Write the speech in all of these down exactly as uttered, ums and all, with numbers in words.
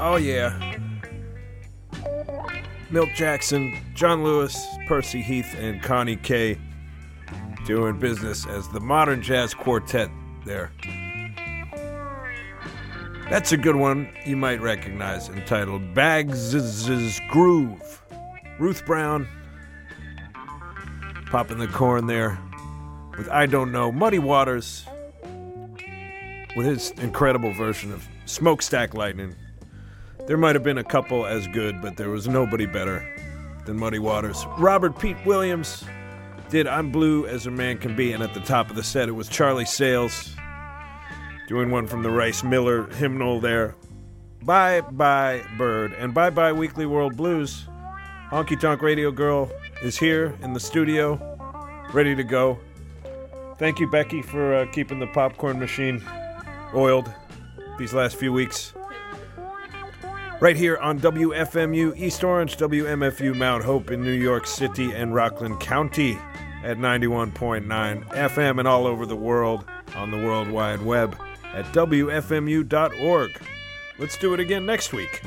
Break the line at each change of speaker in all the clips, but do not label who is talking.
Oh yeah. Milt Jackson, John Lewis, Percy Heath, and Connie Kay doing business as the Modern Jazz Quartet there. That's a good one you might recognize, entitled Bags' Groove. Ruth Brown popping the corn there with I Don't Know. Muddy Waters with his incredible version of Smokestack Lightning. There might have been a couple as good, but there was nobody better than Muddy Waters. Robert Pete Williams did I'm Blue as a Man Can Be, and at the top of the set it was Charlie Sales doing one from the Rice Miller hymnal there. Bye Bye Bird and Bye Bye Weekly World Blues. Honky Tonk Radio Girl is here in the studio, ready to go. Thank you, Becky, for uh, keeping the popcorn machine oiled these last few weeks. Right here on W F M U East Orange, W M F U Mount Hope in New York City and Rockland County at ninety-one point nine F M and all over the world on the World Wide Web at W F M U dot org. Let's do it again next week.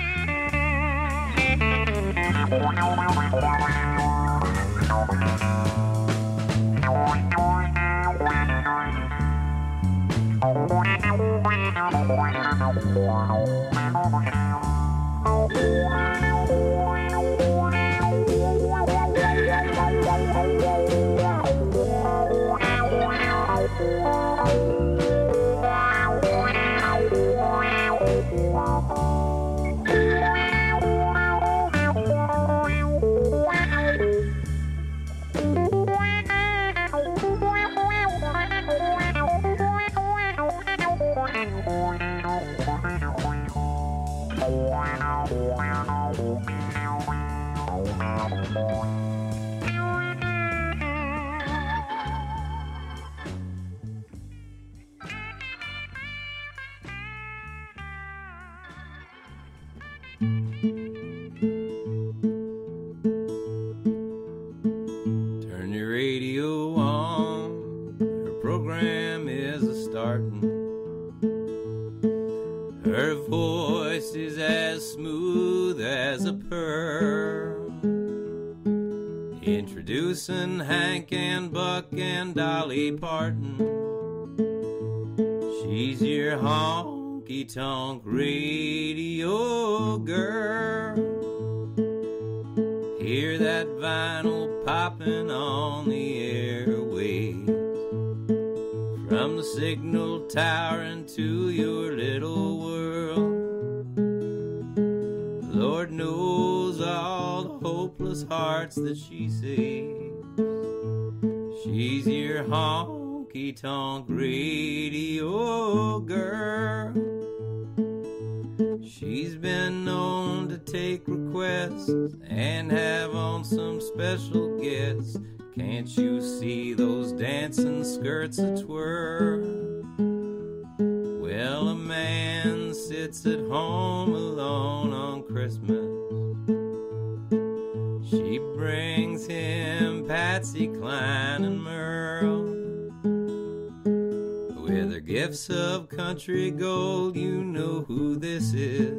Turn your radio on, her program is a starting. Her voice is as smooth as a pearl, introducing Hank and Buck and Dolly Parton. She's your honky-tonk radio girl. Hear that vinyl popping on the airwaves, from the signal tower into your little world. Lord knows all the hopeless hearts that she saves. She's your honky-tonk radio girl. She's been known to take requests and have on some special guests. Can't you see those dancing skirts a twirl? Well, a man sits at home alone on Christmas. She brings him Patsy Cline and Merle. With her gifts of country gold, you know who this is.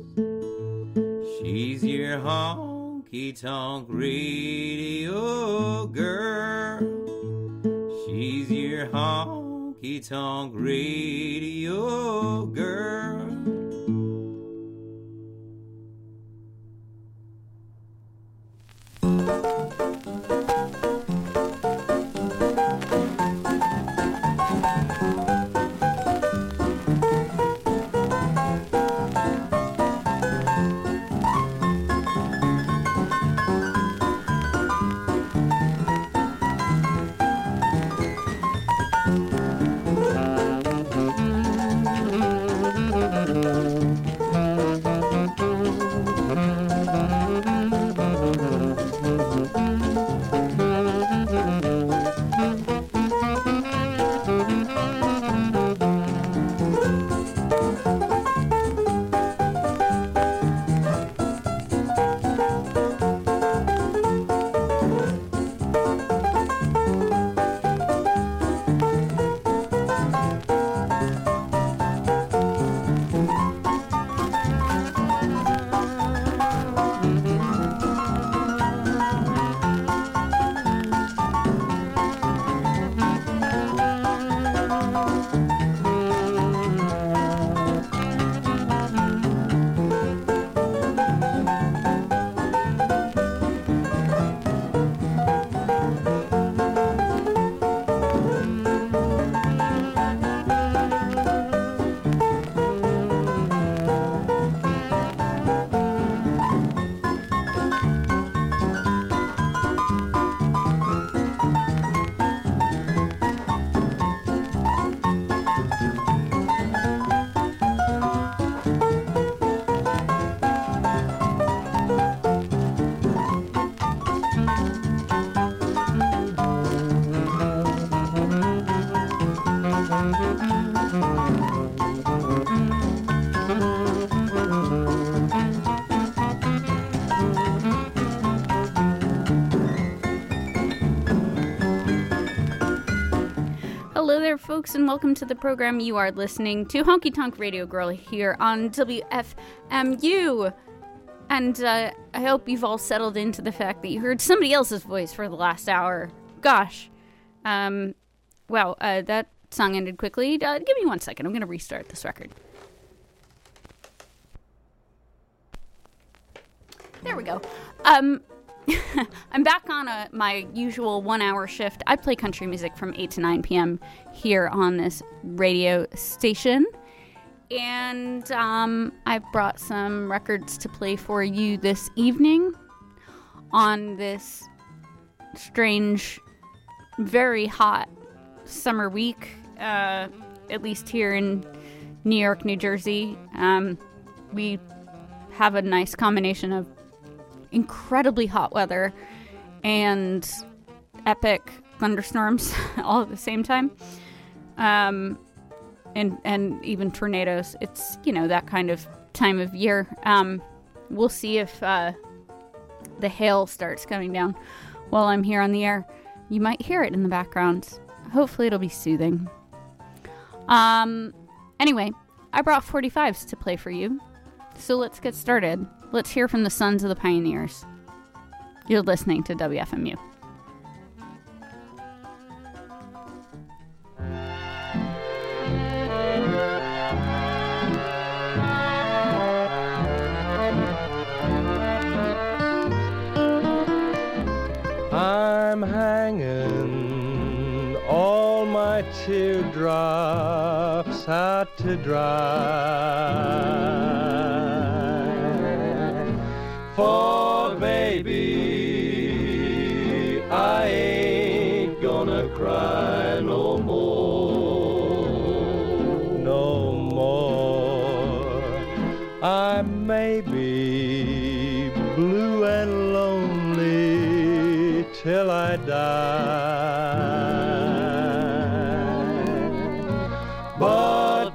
She's your honky-tonk radio girl. She's your honky-tonk radio girl.
Hello there, folks, and welcome to the program. You are listening to Honky Tonk Radio Girl here on W F M U. And uh, I hope you've all settled into the fact that you heard somebody else's voice for the last hour. Gosh. Um, wow, uh, that song ended quickly. Uh, give me one second. I'm going to restart this record. There we go. Um... I'm back on a, my usual one-hour shift. I play country music from eight to nine p.m. here on this radio station. And um, I brought some records to play for you this evening on this strange, very hot summer week, uh, at least here in New York, New Jersey. Um, we have a nice combination of incredibly hot weather and epic thunderstorms all at the same time, um, and and even tornadoes. It's, you know, that kind of time of year. Um, we'll see if uh, the hail starts coming down while I'm here on the air. You might hear it in the background. Hopefully it'll be soothing. Um, anyway, I brought forty-fives to play for you, so let's get started. Let's hear from the Sons of the Pioneers. You're listening to W F M U.
I'm hanging all my teardrops out to dry. For baby, I ain't gonna cry no more, no more. I may be blue and lonely till I die, but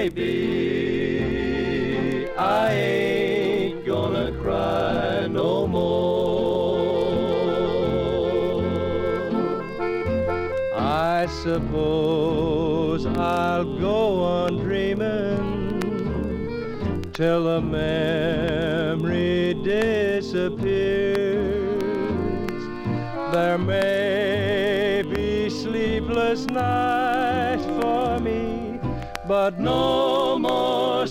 baby, I ain't gonna cry no more. I suppose I'll go on dreaming till the memory disappears. There may be sleepless nights for me, but no more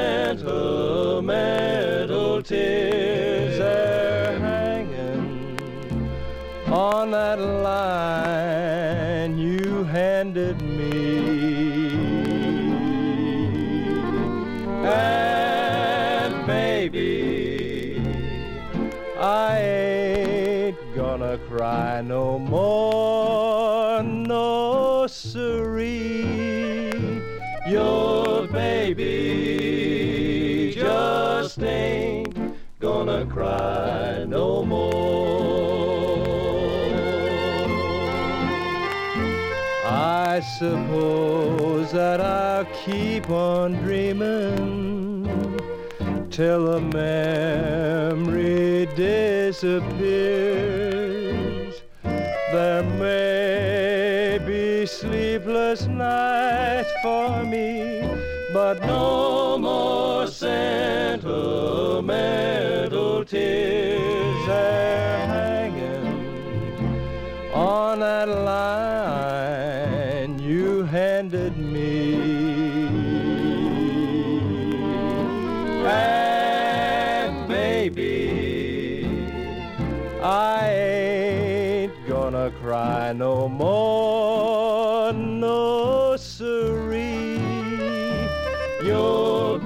sentimental tears. They're hanging on that line you handed me. And baby, I ain't gonna cry no more, no siree. Your baby just ain't gonna cry no more. I suppose that I'll keep on dreaming till the memory disappears. There may be sleepless nights for me, but no more sentimental tears. They're hanging on that line you handed me. And baby, I ain't gonna cry no more, no siree. Your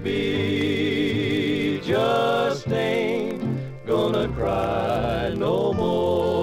baby just ain't gonna cry no more.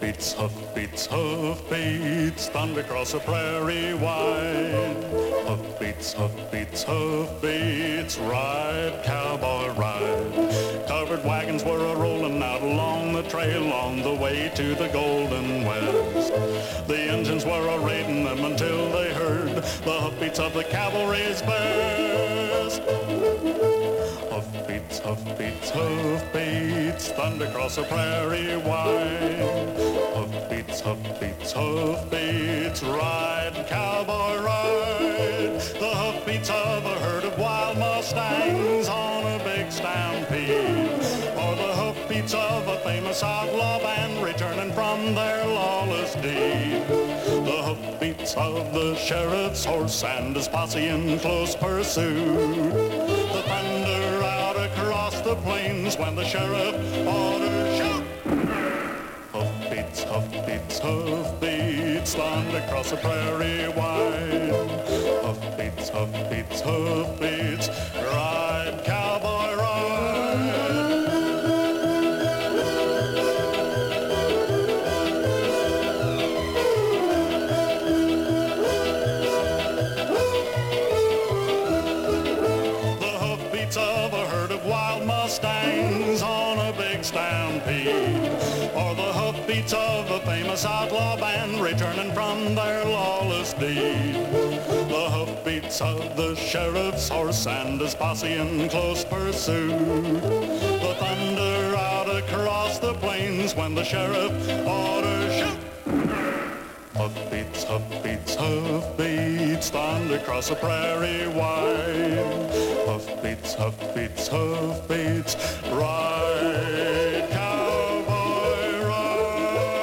Hoofbeats, hoofbeats, hoofbeats, thunder across the prairie wide. Hoofbeats, hoofbeats, hoofbeats, ride, cowboy, ride. Covered wagons were a-rolling out along the trail on the way to the Golden West. The engines were a-raiding them until they heard the hoofbeats of the cavalry's best. Hoofbeats, hoofbeats, hoofbeats, thunder across the prairie wide. Hoofbeats, hoofbeats, hoofbeats, ride, cowboy, ride. The hoofbeats of a herd of wild Mustangs on a big stampede. Or the hoofbeats of a famous outlaw band returning from their lawless deed. The hoofbeats of the sheriff's horse and his posse in close pursuit. The thunder out across the plains when the sheriff orders shoot. Hoofbeats, hoofbeats, hoofbeats, thunder across the prairie wide. Hoofbeats, hoofbeats, hoofbeats, ride, cowboy, ride. The hoofbeats of a herd of wild Mustangs on a big stampede. Or the hoofbeats of a famous outlaw band returning from their lawless deed. The hoofbeats of the sheriff's horse and his posse in close pursuit. The thunder out across the plains when the sheriff orders shoot. Hoofbeats, hoofbeats, hoofbeats, thunder across the prairie wide. Hoofbeats, hoofbeats, hoofbeats, ride, cowboy, ride.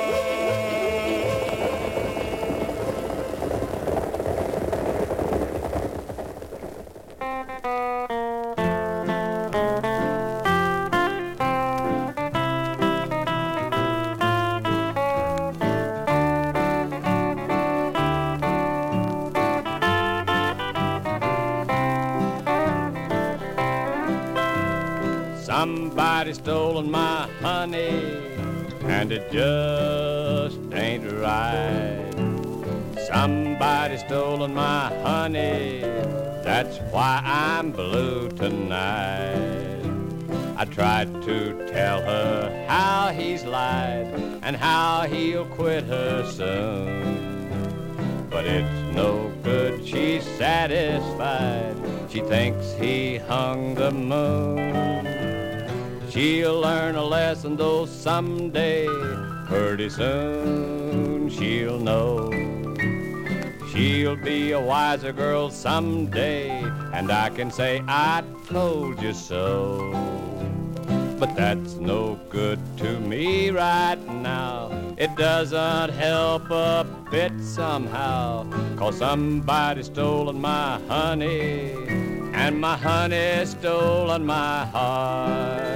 Somebody stolen my honey, and it just ain't right. Somebody stolen my honey, that's why I'm blue tonight. I tried to tell her how he's lied and how he'll quit her soon. But it's no good, she's satisfied. She thinks he hung the moon. She'll learn a lesson though someday, pretty soon she'll know. She'll be a wiser girl someday, and I can say I told you so. But that's no good to me right now. It doesn't help a bit somehow, 'cause somebody stolen my honey, and my honey stolen my heart.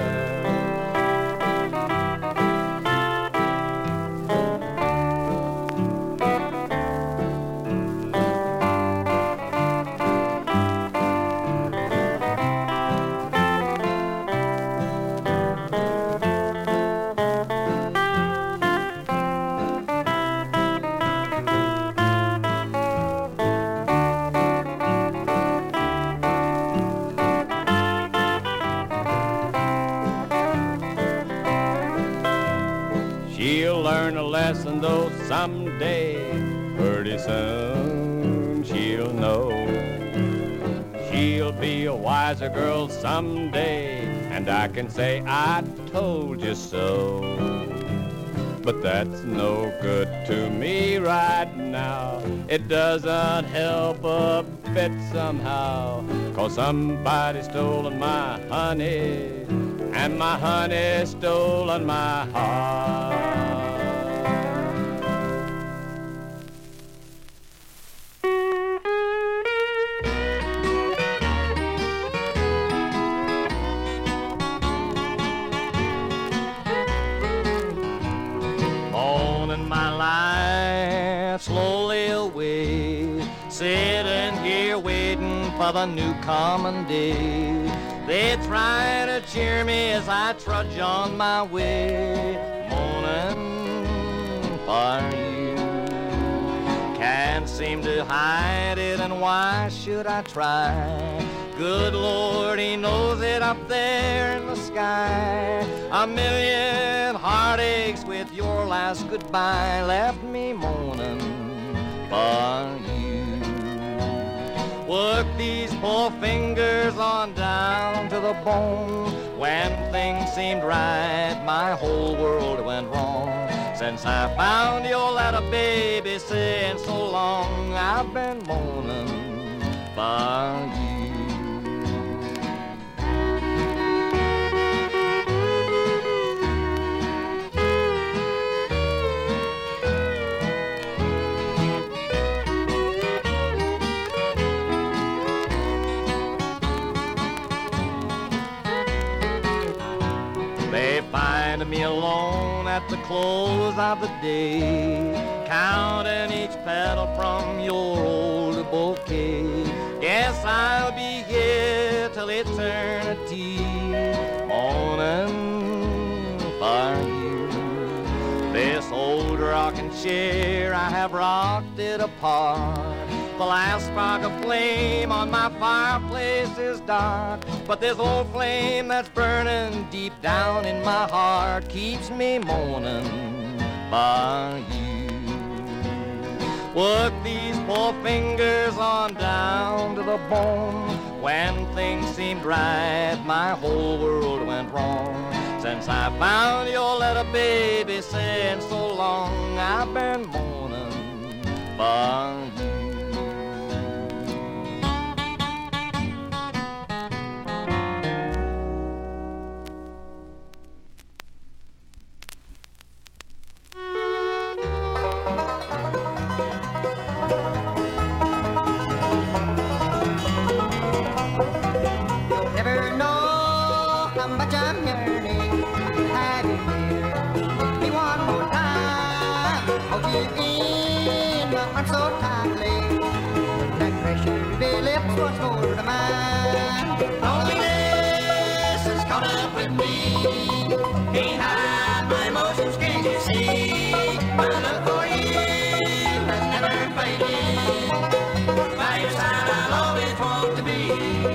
She'll learn a lesson though someday, pretty soon she'll know. She'll be a wiser girl someday, and I can say I told you so. But that's no good to me right now. It doesn't help a bit somehow, 'cause somebody stolen my honey, and my honey stolen my heart. Mourning my life slowly away, sitting here waiting for the new common day. They try to cheer me as I trudge on my way, moaning
seem to hide it, and why should I try? Good Lord, he knows it up there in the sky. A million heartaches with your last goodbye left me moaning for you. Work these poor fingers on down to the bone. When things seemed right, my whole world went wrong. Since I found your letter, baby, saying so long, I've been moaning for you. They find me alone at the close of the day, counting each petal from your old bouquet. Guess I'll be here till eternity, mourning for you. This old rocking chair, I have rocked it apart. The last spark of flame on my fireplace is dark, but this old flame that's burning deep down in my heart keeps me moaning for you. Work these poor fingers on down to the bone. When things seemed right, my whole world went wrong. Since I found your letter, baby, saying so long, I've been moaning for you.
I'm so tightly that pressure be lips once more to mine. Loneliness has caught up with me. Can't hide my emotions, can't you see? My love for you has never faded. By your side I'll always want to be.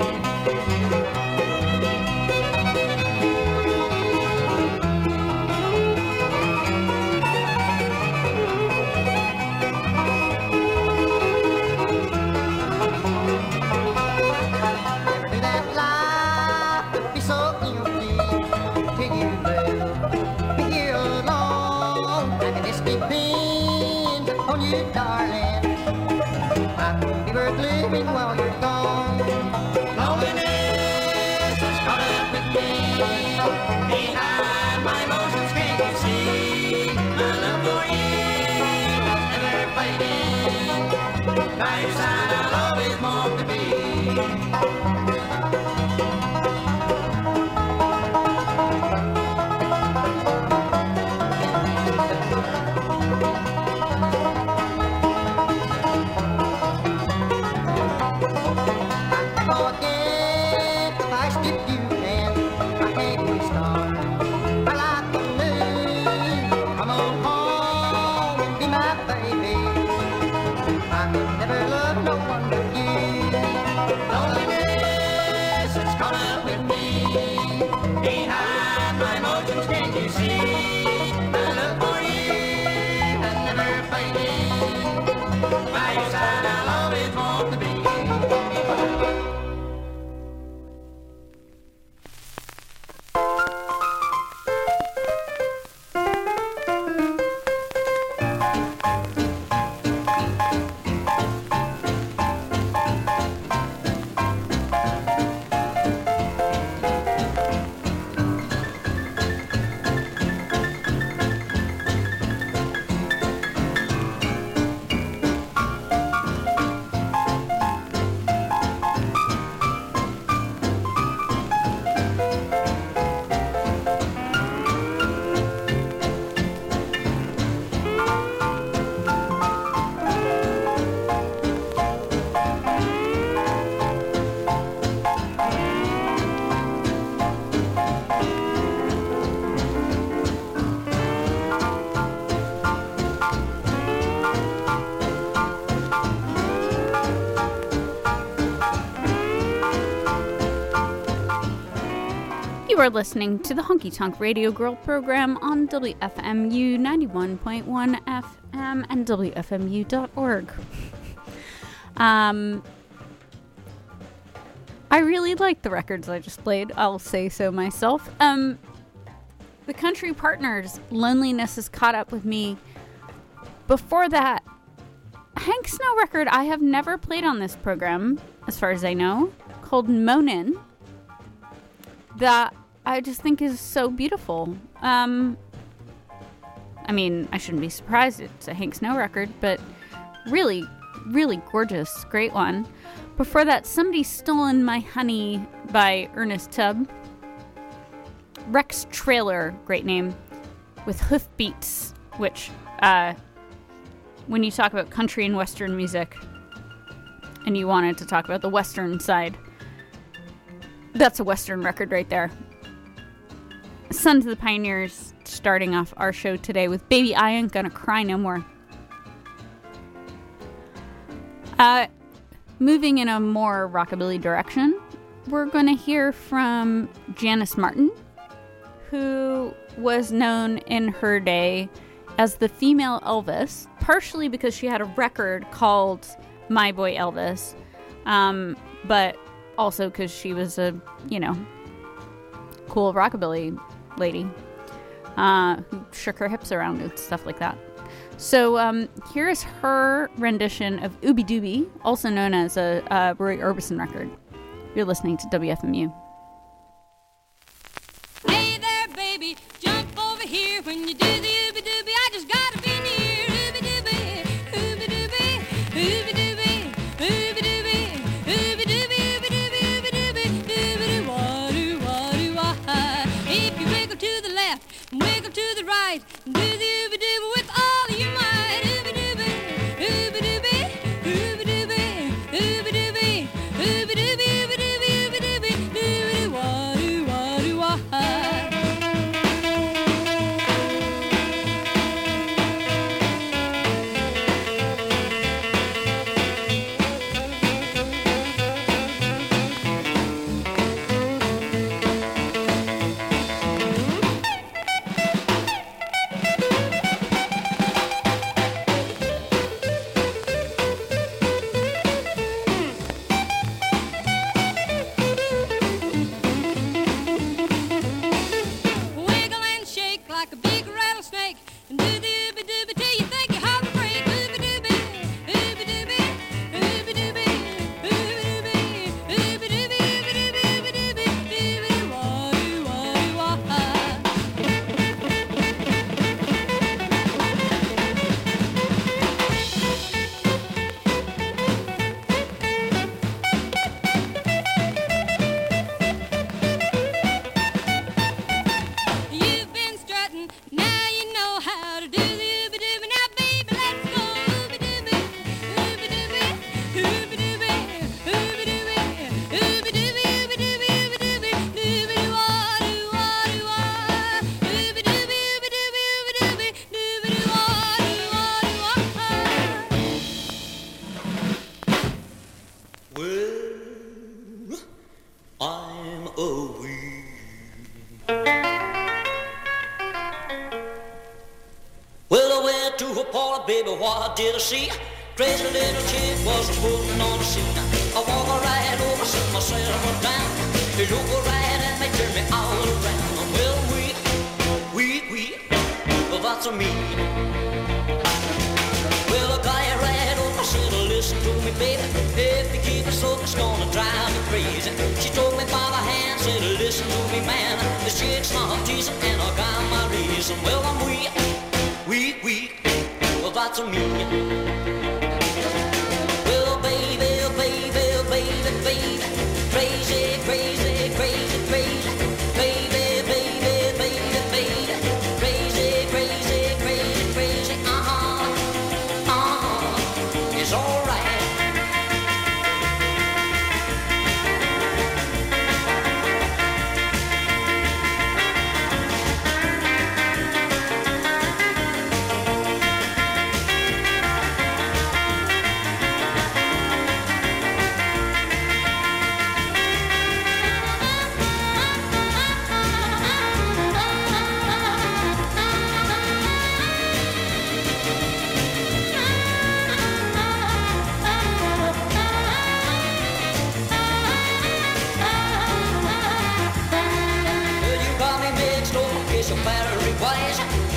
Darling, I won't be worth living while you're gone. Loneliness has caught up with me. Behind my emotions, can't you see? My love for you has never faded. By your side I'll always want to be.
are listening to the Honky Tonk Radio Girl program on W F M U ninety-one point one F M and W F M U dot org. Um, I really like the records I just played, I'll say so myself. Um, the Country Partners, Loneliness Has Caught Up With Me. Before that, Hank Snow record I have never played on this program, as far as I know, called Moanin', that I just think is so beautiful. Um, I mean, I shouldn't be surprised it's a Hank Snow record, but really, really gorgeous, great one. Before that, Somebody's Stolen My Honey by Ernest Tubb. Rex Trailer, great name, with Hoofbeats, which, uh, when you talk about country and western music, and you wanted to talk about the western side, that's a western record right there. Sons of the Pioneers starting off our show today with Baby I Ain't Gonna Cry No More. Uh, moving in a more rockabilly direction, we're going to hear from Janice Martin, who was known in her day as the female Elvis, partially because she had a record called My Boy Elvis, um, but also because she was a, you know, cool rockabilly lady uh, who shook her hips around and stuff like that. So um, here is her rendition of Ooby Dooby, also known as a, a Roy Orbison record. You're listening to W F M U.
Hey there, baby, jump over here when you do the Ooby Dooby. I just gotta be near Ooby Dooby, Ooby Dooby, Ooby Dooby, Ooby Dooby, Ooby Dooby, Ooby Dooby, Ooby Dooby, Dooby Doo, wah doo, wah doo, wah. If you wiggle to the left, wiggle to the right, do the Ooby Dooby with all of your might. Ooby Dooby, Ooby Dooby, Ooby Dooby, Ooby Dooby, Ooby Dooby, Ooby Dooby, Ooby Dooby, Dooby Doo, wah doo, wah doo, wah. Wiggle and shake like a big rattlesnake, and do the ooby dooby till you think your heart will break. Ooby dooby, ooby dooby, ooby dooby, ooby dooby, ooby dooby, ooby dooby, ooby dooby, dooby doo, wah doo, wah doo, wah. You've been strutting, now you know how to do the ooby dooby. Now, baby, let's go ooby dooby, ooby dooby, ooby dooby, ooby dooby, ooby dooby, ooby dooby, ooby dooby, dooby doo, wah doo, wah doo, wah. Ooby dooby, ooby dooby, ooby dooby, dooby doo, wah doo, wah doo, wah.
Well, I'm a weed. Well, I went to a party, baby, what did I see? Crazy little chick was putting on a scene. I walk right over, sit myself down. She look right at me, turn me all around. Well, we, we, we, well, that's a me. Well, I got you right over, said, listen to me, baby. If you keep it so, it's gonna drive me crazy. She took me by the hand, said, listen to me, man. This chick's not teasing, and I got my reason. Well, I'm weak, weak, weak. Well, that's a me. Well, baby, baby, baby, baby. Crazy, crazy, crazy, crazy. Baby, baby, baby, baby. Crazy, crazy, crazy, crazy. Uh-huh, uh-huh. It's all right.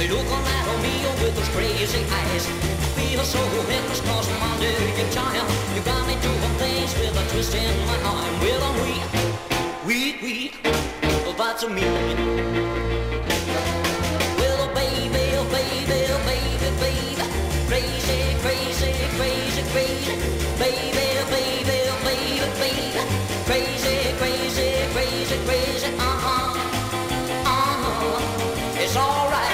You're looking at me with those crazy eyes. Feel so helpless cause I'm under your charm. You got me doing things with a twist in my arm. Well, I'm weak, weak, weak, well, that's a me. Well, baby, oh, baby, oh, baby, baby, crazy, crazy, crazy, crazy, baby, oh, baby, oh, baby, baby, crazy, crazy, crazy, crazy, uh-huh, uh-huh, it's all right.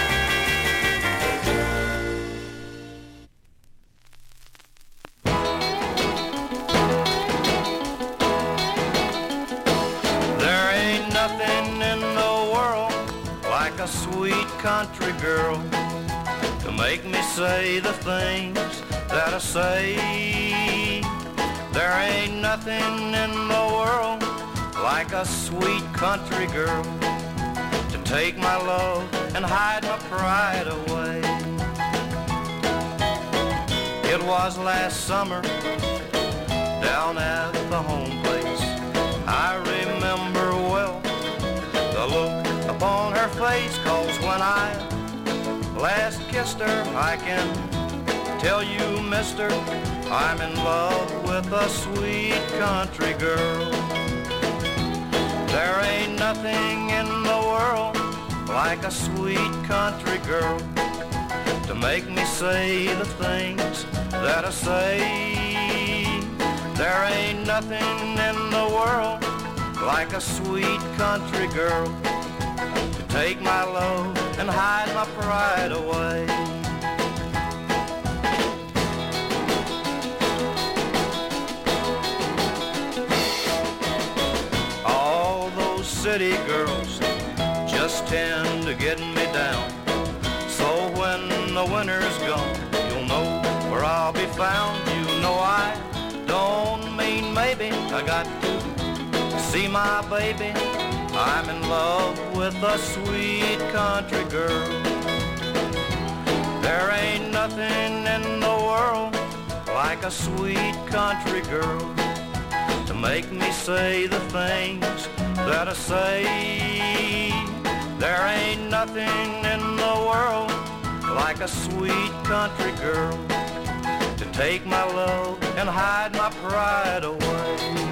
A sweet country girl to make me say the things that I say. There ain't nothing in the world like a sweet country girl to take my love and hide my pride away. It was last summer down at the home place. I remember well the look upon her face, cause when I last kissed her, I can tell you, mister, I'm in love with a sweet country girl. There ain't nothing in the world like a sweet country girl to make me say the things that I say. There ain't nothing in the world like a sweet country girl take my love and hide my pride away. All those city girls just tend to get me down. So when the winter's gone, you'll know where I'll be found. You know I don't mean maybe, I got to see my baby. I'm in love with a sweet country girl. There ain't nothing in the world like a sweet country girl to make me say the things that I say. There ain't nothing in the world like a sweet country girl to take my love and hide my pride away.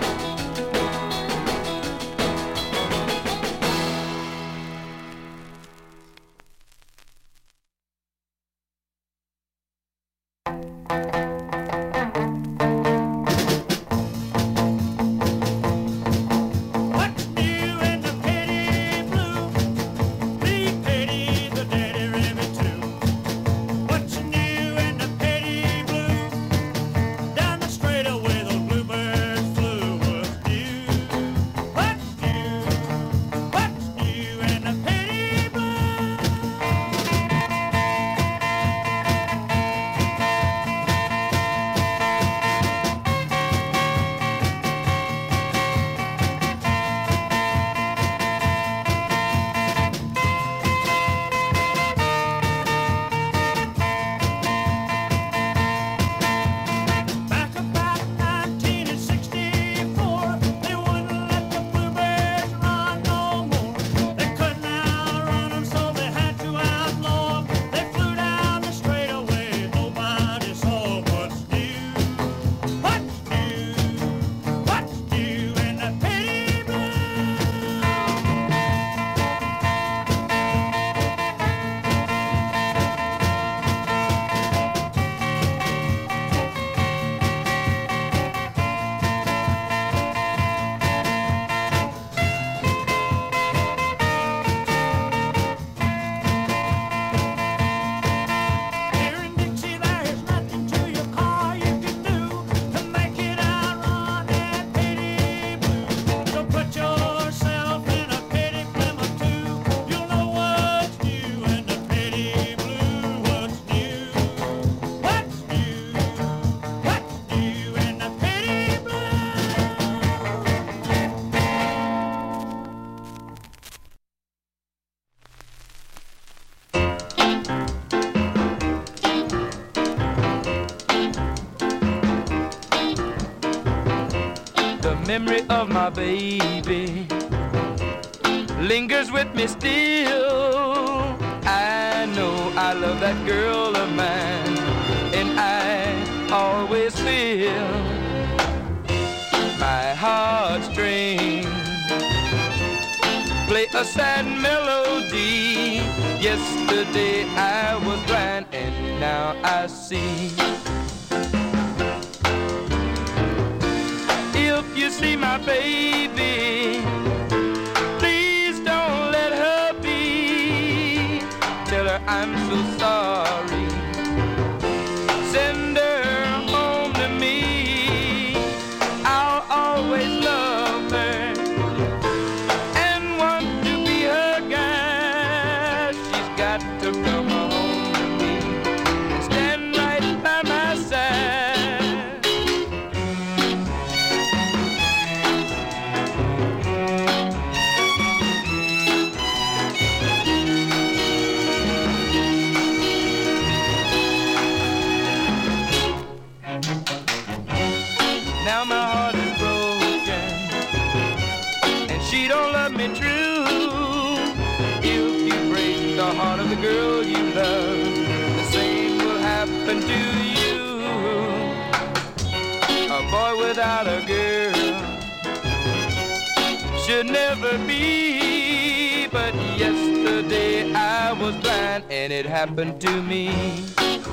memory of my baby lingers with me still. I I love that girl of mine, and I always feel my heartstrings play a sad melody. Yesterday I was blind and now I see. If you see my baby, please don't let her be. Tell her I'm so sorry. Send her home to me. I'll always love her and want to be her guy. She's got to come home to me and stand right by my side. Now my heart is broken and she don't love me true. If you break the heart of the girl you love, the same will happen to you. A boy without a girl should never be. But yesterday I was blind and it happened to me.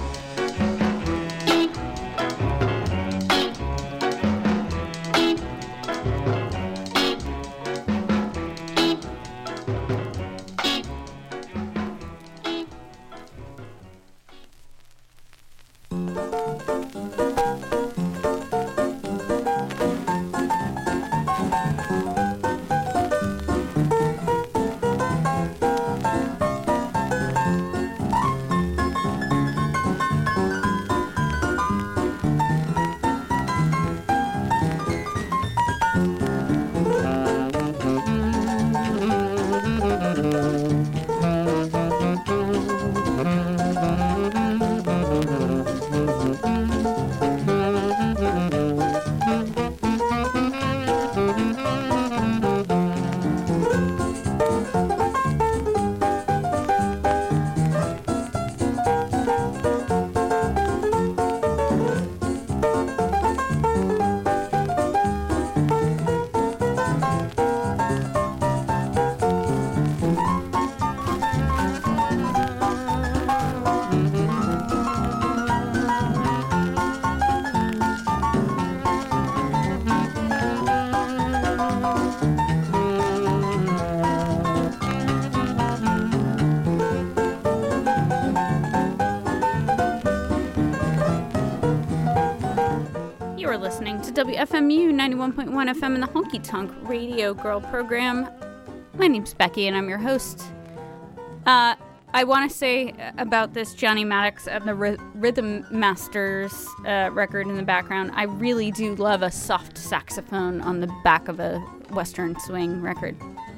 You are listening to W F M U ninety-one point one F M in the Honky Tonk Radio Girl program. My name's Becky, and I'm your host. Uh, I want to say about this Johnny Maddox and the R- Rhythm Masters uh, record in the background, I really do love a soft saxophone on the back of a Western swing record.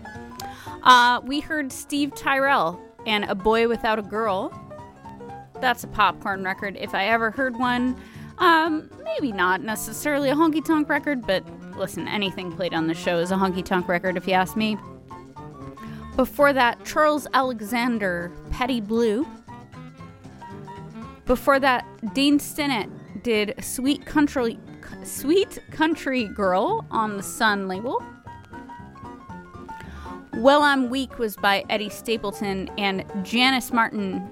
Uh, we heard Steve Tyrell and A Boy Without a Girl. That's a popcorn record if I ever heard one. Um, maybe not necessarily a honky-tonk record, but listen, anything played on the show is a honky-tonk record if you ask me. Before that, Charles Alexander, Petty Blue. Before that, Dean Stinnett did Sweet Country, Sweet Country Girl on the Sun label. Well, I'm Weak was by Eddie Stapleton, and Janice Martin,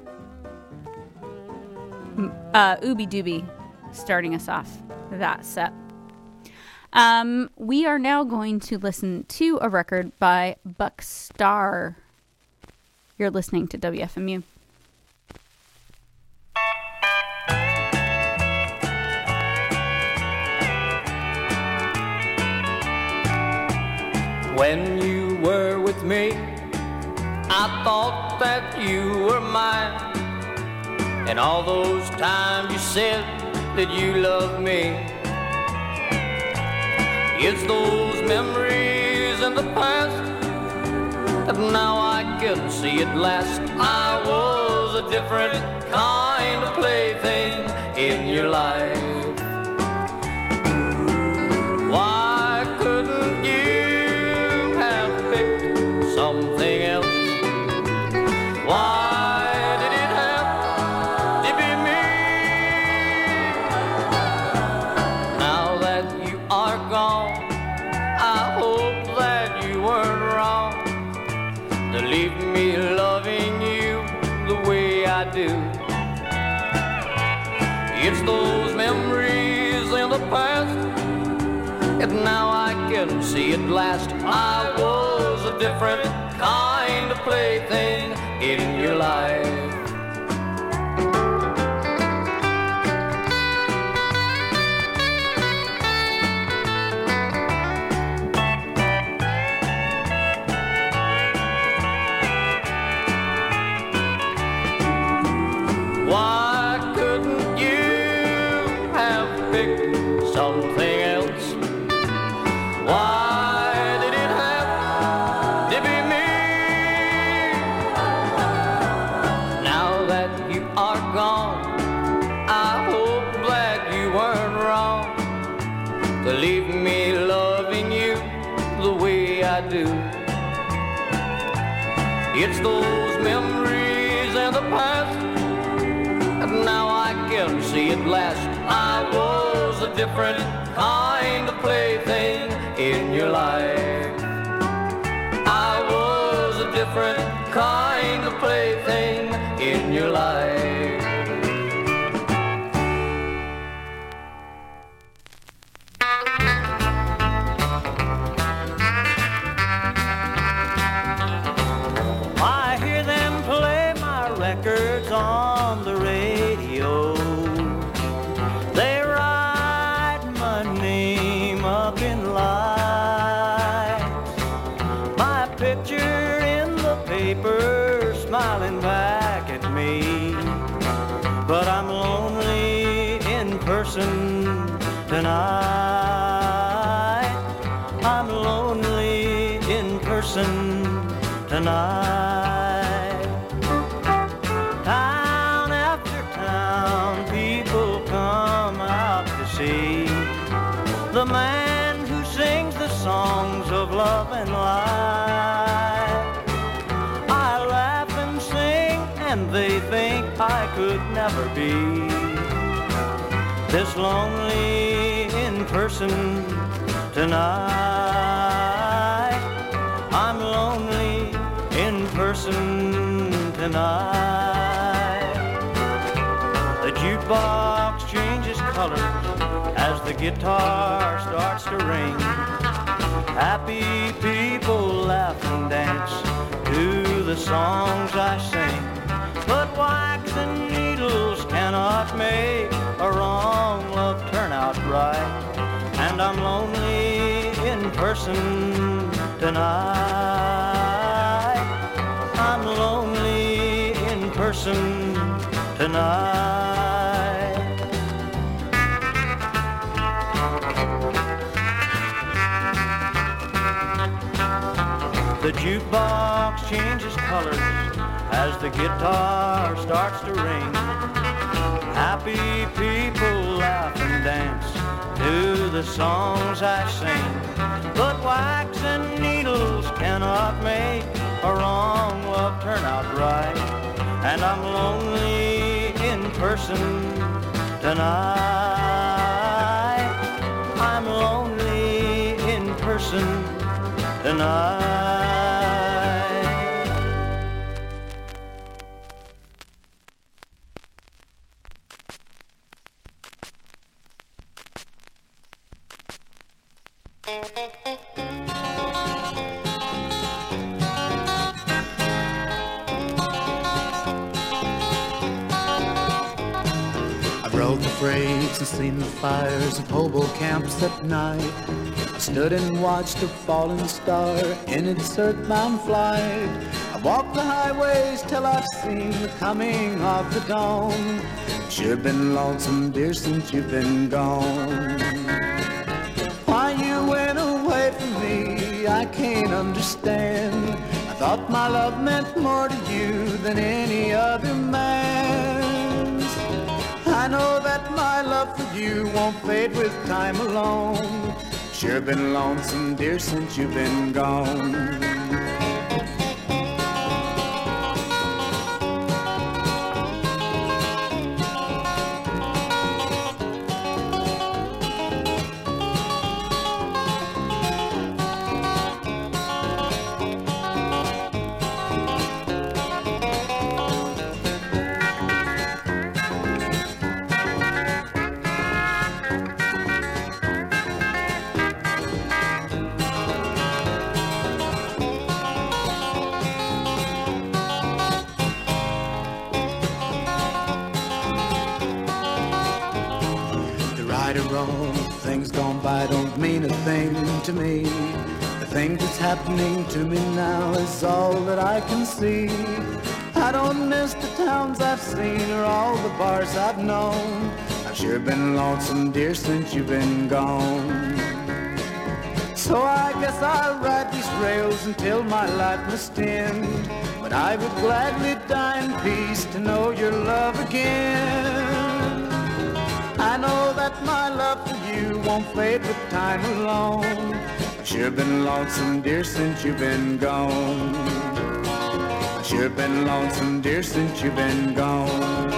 uh, Ooby Dooby, starting us off that set. Um, we are now going to listen to a record by Buck Starr. You're listening to W F M U.
When you were with me, I thought that you were mine. And all those times you said that you loved me, it's those memories in the past that now I can see at last. I was a different kind of plaything in your life. Why couldn't you have picked something else? Why did it have do. It's those memories in the past, and now I can see at last I was a different kind of plaything in your life. Why couldn't you have picked something else? Why did it have to be me? Now that you are gone, I hope that you weren't wrong to leave me loving you the way I do. It's those memories in the past, and now I can see at last I was a different kind of plaything in your life. I was a different kind of plaything in your life. I hear them play my records on the radio. They write my name up in lights, my picture in the paper smiling back at me. But I'm lonely in person tonight. I'm lonely in person tonight. Town after town, people come out to see the man who sings the songs of love and life. I laugh and sing, and they think I could never be this lonely in person tonight. I'm lonely in person tonight. The jukebox changes colors as the guitar starts to ring. Happy people laugh and dance to the songs I sing. But wax and needles cannot make a wrong love turn out right. And I'm lonely in person tonight. I'm lonely in person tonight. The jukebox changes colors as the guitar starts to ring. Happy people laugh and dance to the songs I sing. But wax and needles cannot make a wrong love turn out right. And I'm lonely in person tonight. I'm lonely in person tonight.
I rode the freights and seen the fires of hobo camps at night. I stood and watched a falling star in its earthbound flight. I walked the highways till I've seen the coming of the dawn. Sure been lonesome, dear, since you've been gone. Why you went away from me, I can't understand. I thought my love meant more to you than any other man's. I know that my love for you won't fade with time alone. Sure been lonesome, dear, since you've been gone. right or wrong, things gone by don't mean a thing to me. The thing that's happening to me now is all that I can see. I don't miss the towns I've seen or all the bars I've known. I've sure been lonesome, dear, since you've been gone. So I guess I'll ride these rails until my life must end. But I would gladly die in peace to know your love again. I know that my love for you won't fade with time alone. I've sure been lonesome, dear, since you've been gone. I've sure been lonesome, dear, since you've been gone.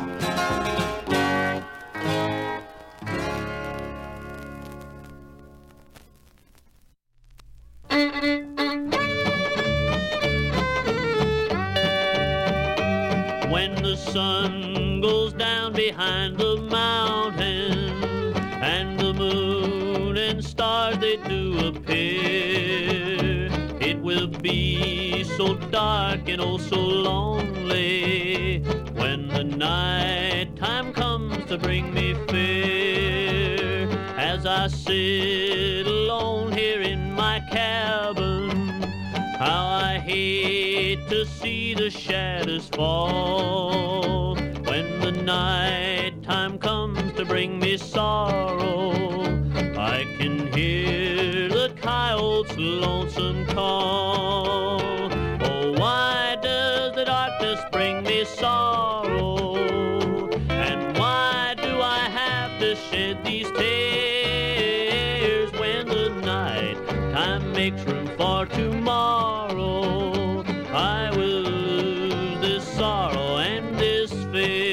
Sun goes down behind the mountain, and the moon and stars they do appear. It will be so dark and oh so lonely when the night time comes to bring me fear. As I sit alone here in my cabin, how I hate to see the shadows fall. When the night time comes to bring me sorrow, I can hear the coyote's lonesome call. Oh, why does the darkness bring me sorrow? And why do I have to shed these tears when the night time makes room for tomorrow? I will lose this sorrow and this fear.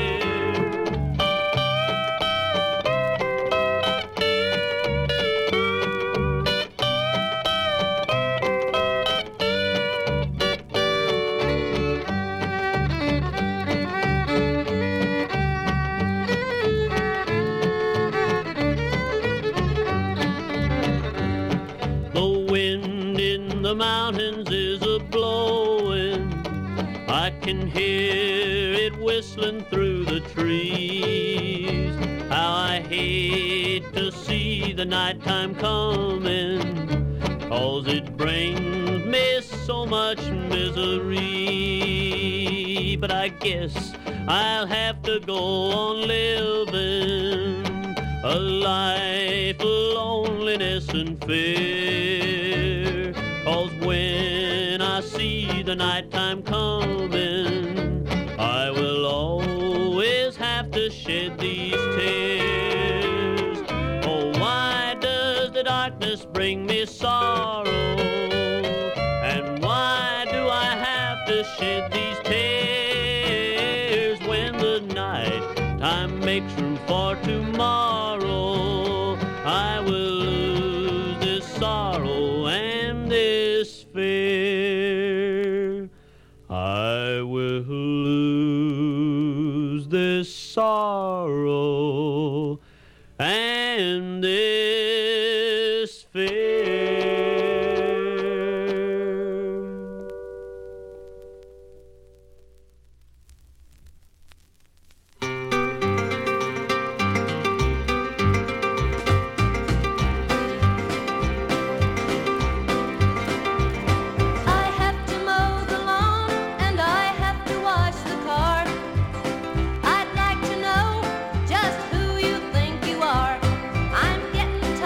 The wind in the mountains is a-blowing. I can hear it whistling through the trees. How I hate to see the nighttime coming, 'cause it brings me so much misery. But I guess I'll have to go on living a life of loneliness and fear. 'Cause when I see the nighttime coming, I will always have to shed these tears. Oh, why does the darkness bring me sorrow? And why do I have to shed these tears when the night time makes room for tomorrow? I will lose this sorrow and this fear. I will lose this sorrow and this fear.
I'd like to know just who you think you are. I'm getting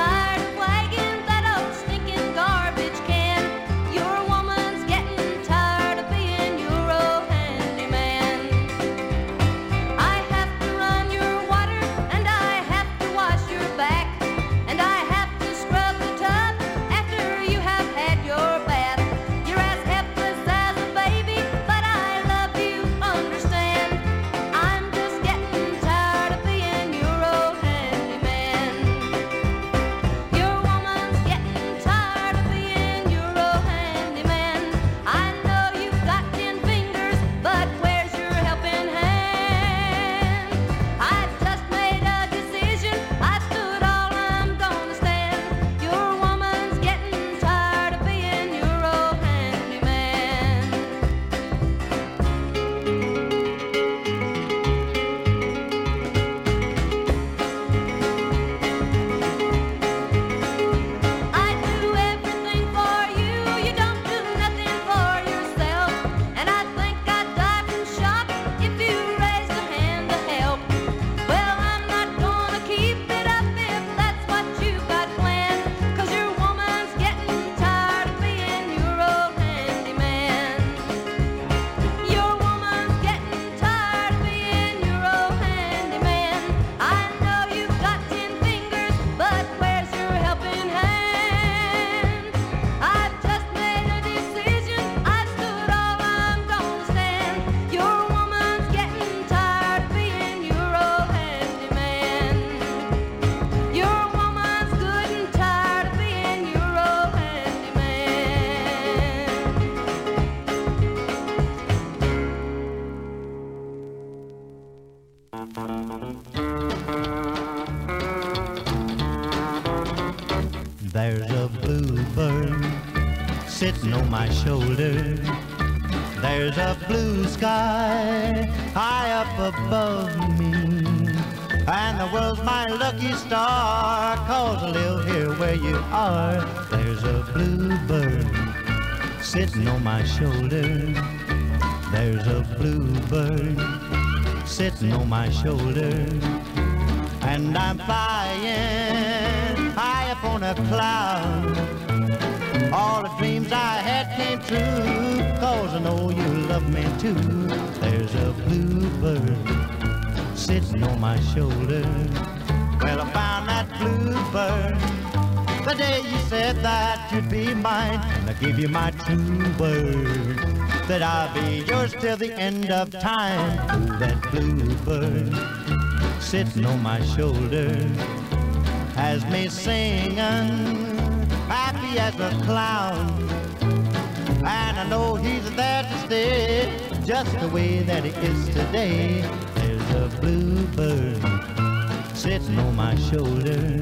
There's a bluebird sitting on my shoulder. There's a blue sky high up above me. And the world's my lucky star, 'cause I live here where you are. There's a bluebird sitting on my shoulder. There's a bluebird sitting on my shoulder. And I'm flying high up on a cloud. All the dreams I had came true, 'cause I know you love me too. There's a bluebird sitting on my shoulder. Well, I found that bluebird the day you said that you'd be mine. And I give you my true word that I'll be yours till the end of time. Oh, that bluebird sitting on my shoulder has me singing, happy as a clown. And I know he's there to stay, just the way that he is today. There's a bluebird sitting on my shoulder.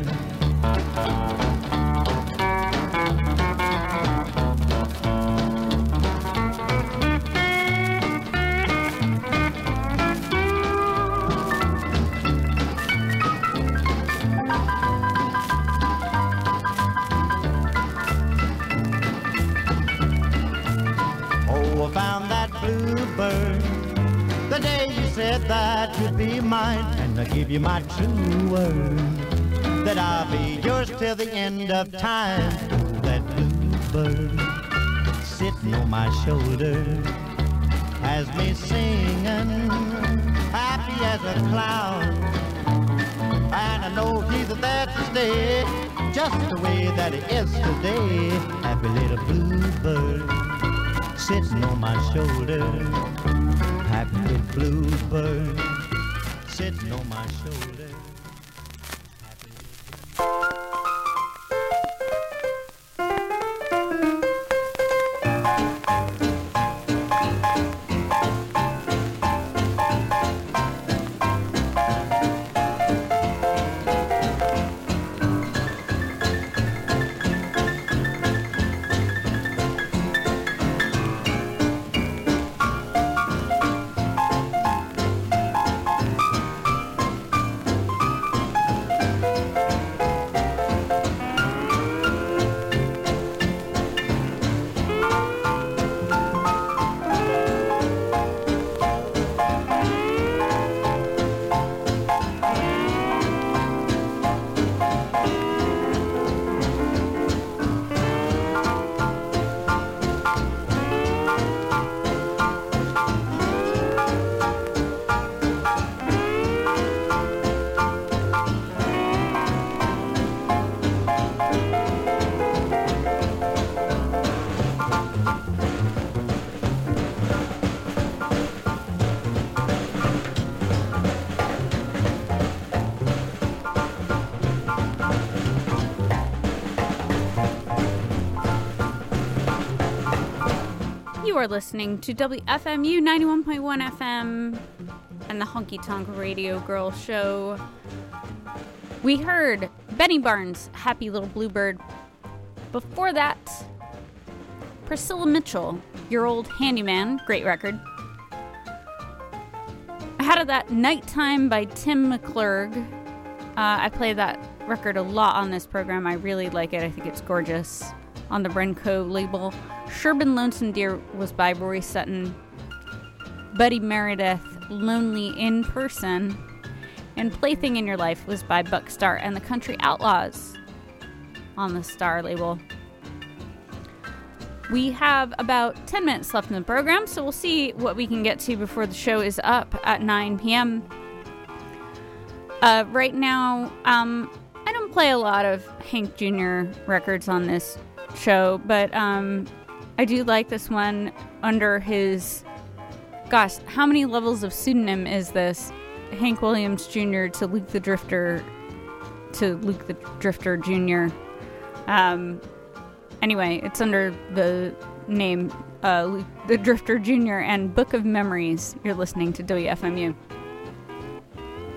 Oh, I found that bluebird the day you said that you'd be mine. And I give you my true word that I'll be yours till the end of time. Oh, that bluebird sitting on my shoulder has me singing, happy as a clown. And I know he's there to stay, just the way that he is today. Happy little bluebird sitting on my shoulder. Happy little bluebird sitting on my shoulder.
You are listening to W F M U ninety-one point one F M and the Honky Tonk Radio Girl Show. We heard Benny Barnes, Happy Little Bluebird. Before that, Priscilla Mitchell, Your Old Handyman, great record. I had that Nighttime by Tim McClurg. Uh, I play that record a lot on this program. I really like it. I think it's gorgeous. On the Brenco label. Sherbin Lonesome Deer was by Rory Sutton. Buddy Meredith, Lonely in Person. And Plaything in Your Life was by Buck Star and the Country Outlaws on the Star label. We have about ten minutes left in the program, so we'll see what we can get to before the show is up at nine p.m. Uh, right now, um, I don't play a lot of Hank Junior records on this show, but um, I do like this one under his, gosh, how many levels of pseudonym is this? Hank Williams Junior to Luke the Drifter, to Luke the Drifter Junior Um, anyway, it's under the name uh, Luke the Drifter Junior and Book of Memories. You're listening to W F M U.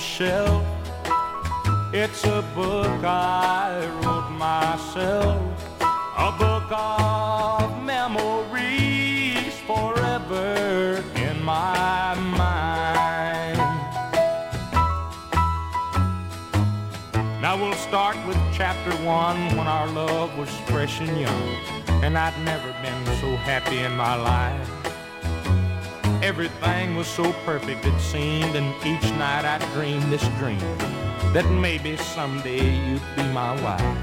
shelf. It's a book I wrote myself, a book of memories forever in my mind. Now we'll start with chapter one, when our love was fresh and young, and I'd never been so happy in my life. Everything was so perfect it seemed, and each night I dreamed this dream, that maybe someday you'd be my wife.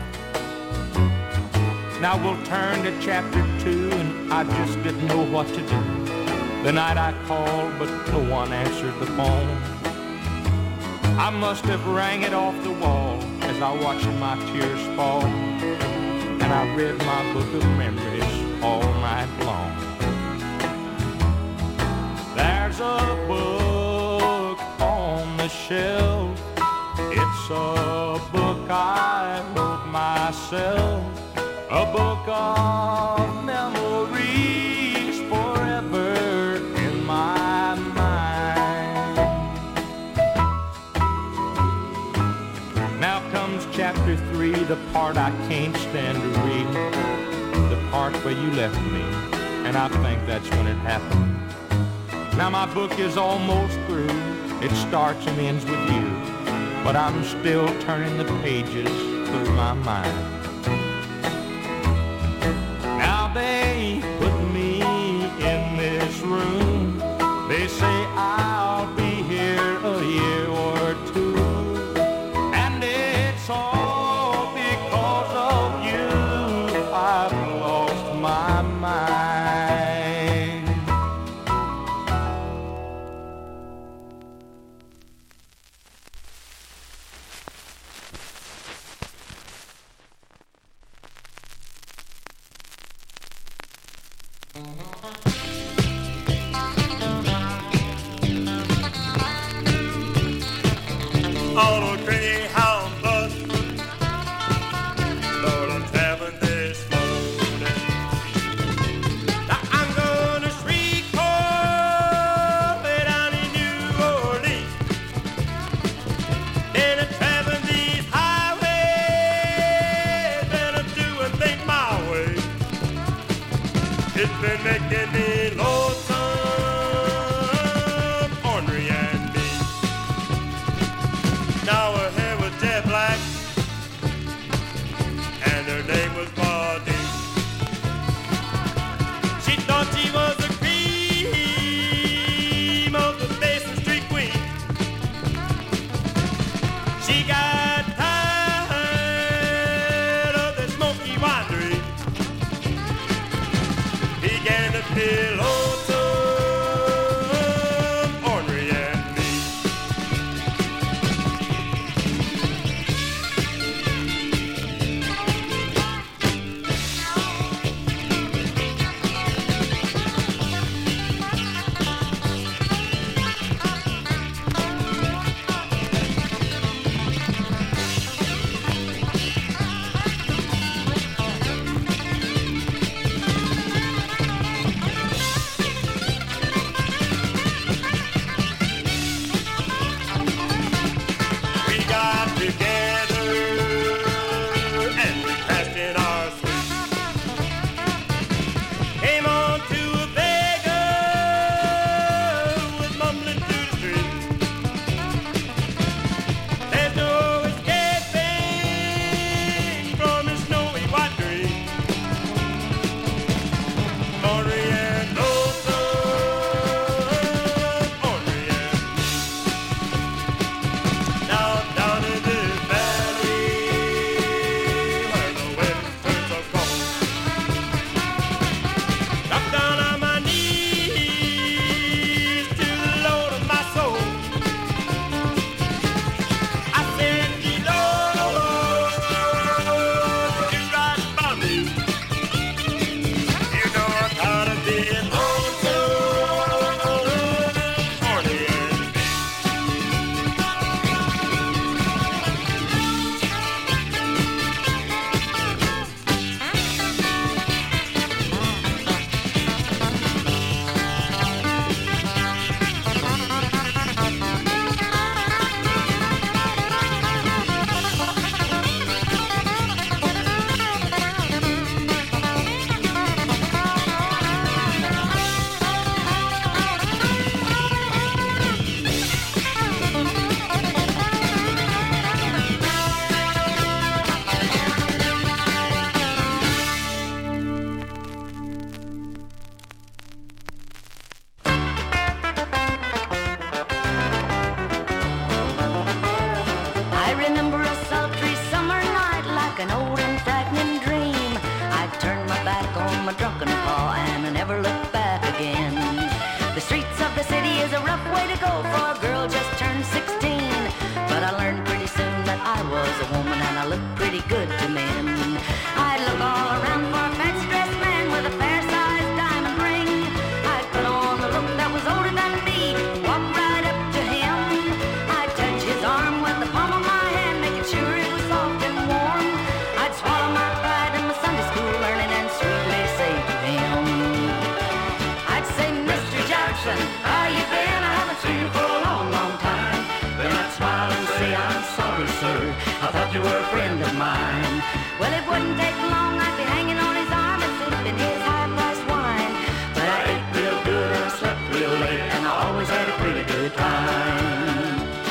Now we'll turn to chapter two, and I just didn't know what to do. The night I called, but no one answered the phone. I must have rang it off the wall as I watched my tears fall, and I read my book of memories all night long. There's a book on the shelf. It's a book I wrote myself, a book of memories forever in my mind. Now comes chapter three, the part I can't stand to read, the part where you left me, and I think that's when it happened. Now my book is almost through, it starts and ends with you, but I'm still turning the pages through my mind. Now they put me in this room, they say I'll be here a year or two, and it's all because of you I've lost my mind.
On a Greyhound bus, Lord, I'm traveling this morning. Now I'm gonna Shreveport, way down in New Orleans. Then I'm traveling these highways, then I'm doing things my way. It's been making me lonesome, ornery and mean. Now her hair was jet black, and her name was Claudine. She thought she was the cream of the Basin Street Queen. She got tired of the smoky winery, began to feel lonesome, ornery and mean.
an old and frightening dream. I'd turn my back on my drunken pa and I never look back again. The streets of the city is a rough way to go for a girl just turned sixteen. But I learned pretty soon that I was a woman and I looked pretty good to men. I'd look all around for a fancy-dressed man with a fair-sized diamond ring. I'd put on the look that was older than me, walk right up to him. I'd touch his arm with the palm of my hand, making sure it was soft and warm. I'd swallow my pride in my Sunday school learning and sweetly say to him, I'd say, Mister Jackson, how you been? I haven't seen you for a long, long time. Then I'd smile and say, I'm sorry, sir, I thought you were a friend of mine. Well, it wouldn't take long, I'd be hanging on his arm and sipping his high-priced wine. But I ate real good and I slept real late, and I always had a pretty good time.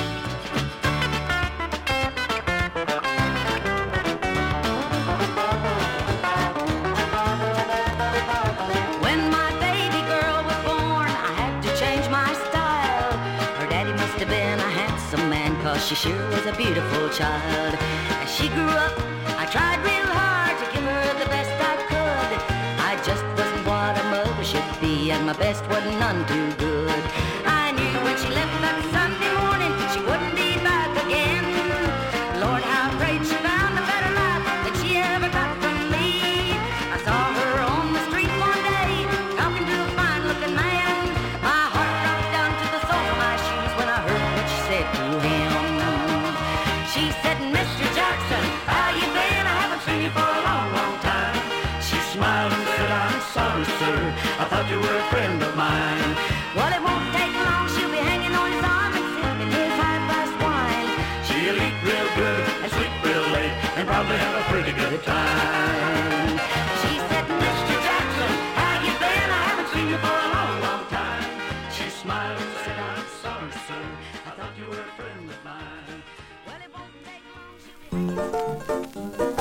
When my baby girl was born, I had to change my style. Her daddy must have been a handsome man, 'cause she sure was a beautiful child. As she grew up, I tried real hard to give her the best I could. I just wasn't what a mother should be, and my best wasn't none too good. I knew when she left that Sunday morning she wouldn't be back again. Lord, how great she found a better life than she ever got from me. I saw her on the street one day, talking to a fine-looking man. My heart dropped down to the soles of my shoes when I heard what she said to him. She said, Mister Jackson, how you been? I haven't seen you for a long, long time. She smiled and said, I'm sorry, sir, I thought you were a friend of mine. Well, it won't take long, she'll be hanging on his arm and sipping his high-priced wine. She'll eat real good and sleep real late and probably have a pretty good time. She said, Mister Jackson, how you been? I haven't seen you for a long, long time. She smiled and said, I'm sorry, sir, I thought you were a friend of mine. Well, it won't take long, she'll be...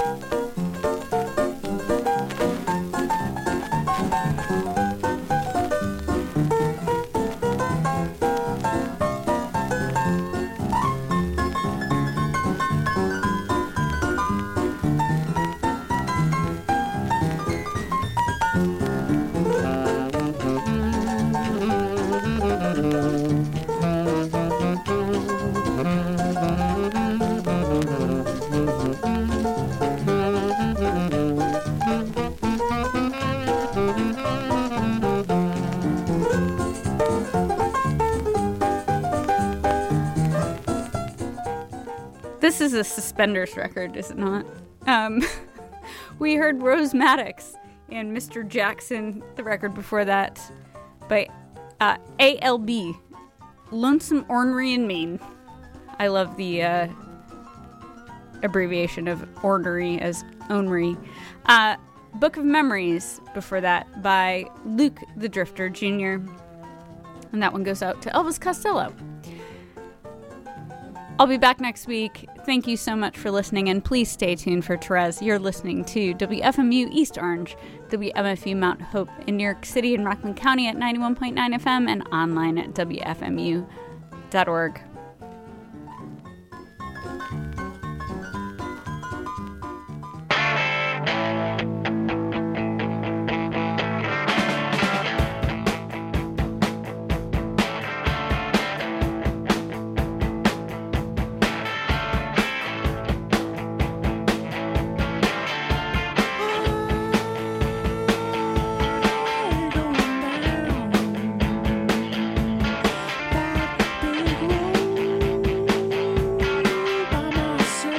This is a Suspenders record, is it not? Um, we heard Rose Maddox and Mister Jackson, the record before that, by uh, A L B, Lonesome Ornery in Maine. I love the uh, abbreviation of ornery as ornery. Uh, Book of Memories before that by Luke the Drifter Junior And that one goes out to Elvis Costello. I'll be back next week. Thank you so much for listening, and please stay tuned for Therese. You're listening to W F M U East Orange, W M F U Mount Hope in New York City and Rockland County at ninety-one point nine F M and online at W F M U dot org.
Big road by myself.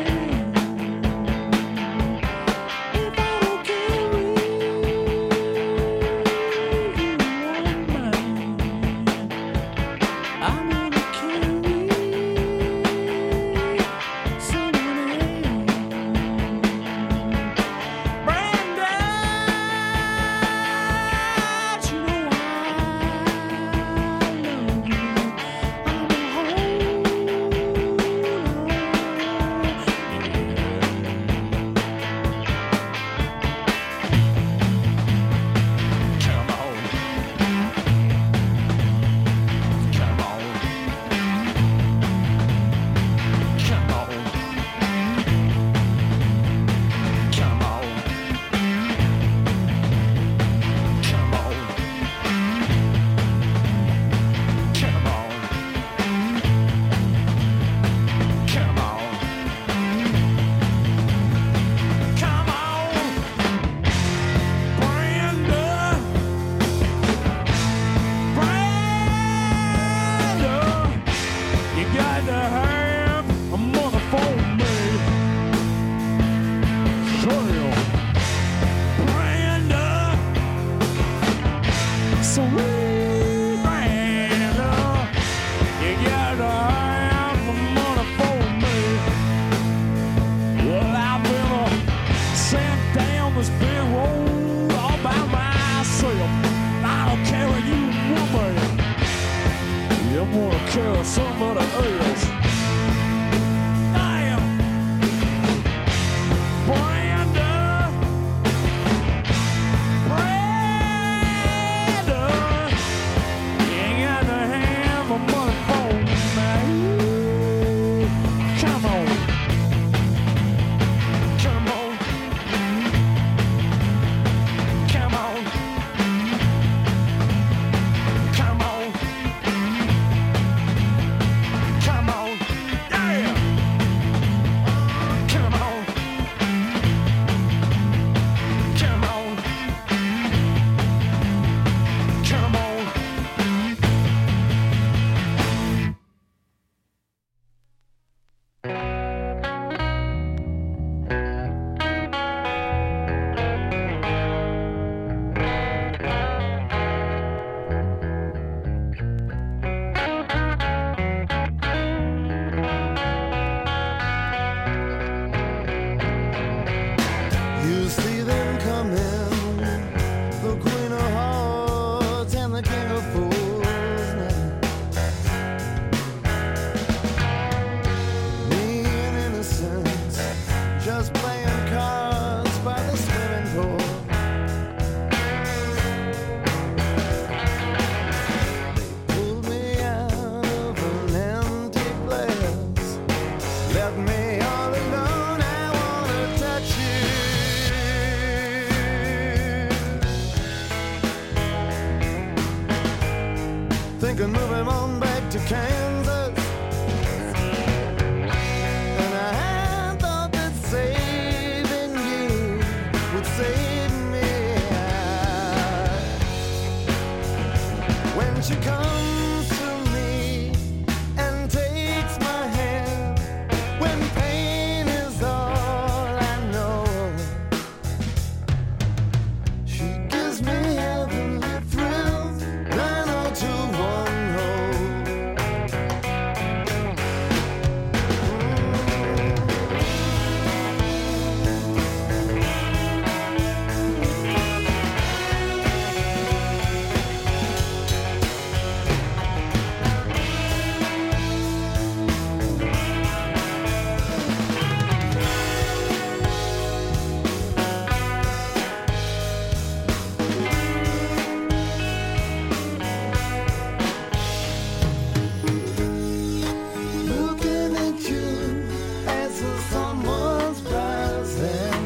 me all alone. I wanna touch you. Think of moving on back to Kansas. And I thought that saving you would save me. When she comes to me and takes my hand, when pain is all I know, she gives me heavenly thrills, nine oh two one oh. Looking at you as if someone's rising.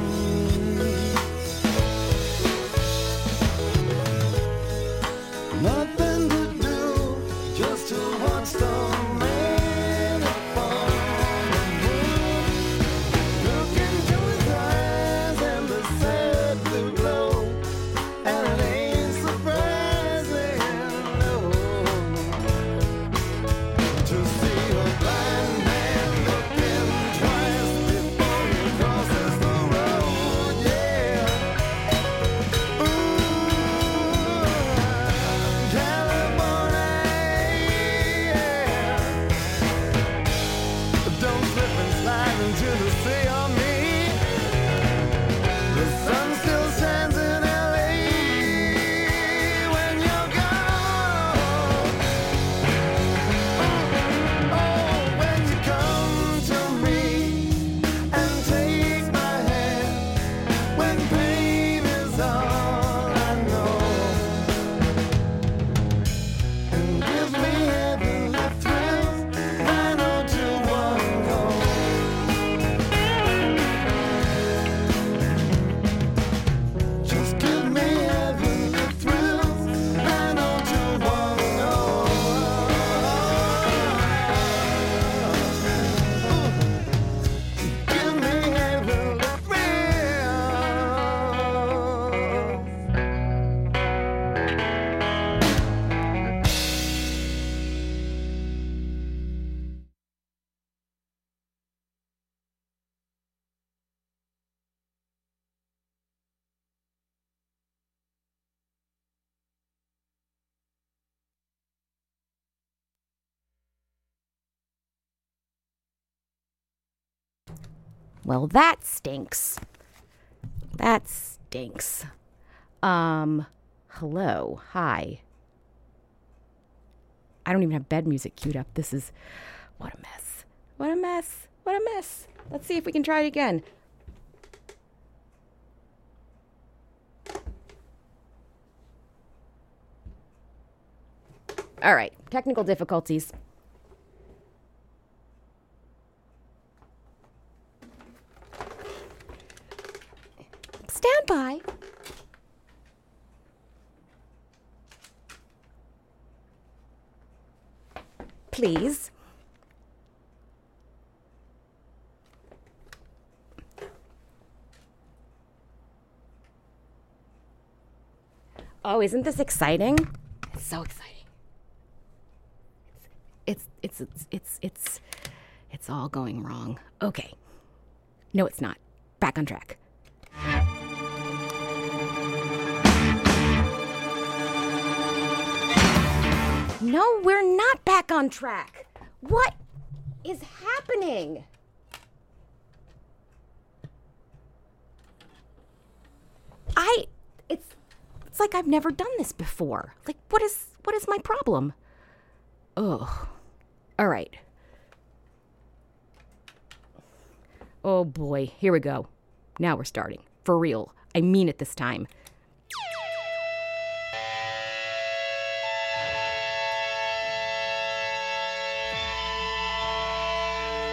Nothing to do, just to watch the man upon the moon. Look into his eyes and the sad blue glow, and it ain't surprising, no, to see a blind man looking twice before he crosses the road, yeah. Ooh, California, yeah. Don't slip and slide into the sea on me. The sun still shines in L A when you're gone. Oh, when you come to me and take my hand, when pain is all I know, and give me heavenly thrills, nine oh two one oh. Just give me heavenly thrills, nine oh two one oh. Give me heavenly thrills.
Well, that stinks. That stinks. Um, hello. Hi. I don't even have bed music queued up. This is... What a mess. What a mess. What a mess. Let's see if we can try it again. All right. Technical difficulties. Stand by. Please. Oh, isn't this exciting? It's so exciting. It's it's it's it's it's it's all going wrong. Okay. No, it's not. Back on track. No, we're not back on track. What is happening? I it's it's like I've never done this before. Like what is what is my problem? Ugh. All right. Oh boy, here we go. Now we're starting. For real. I mean it this time.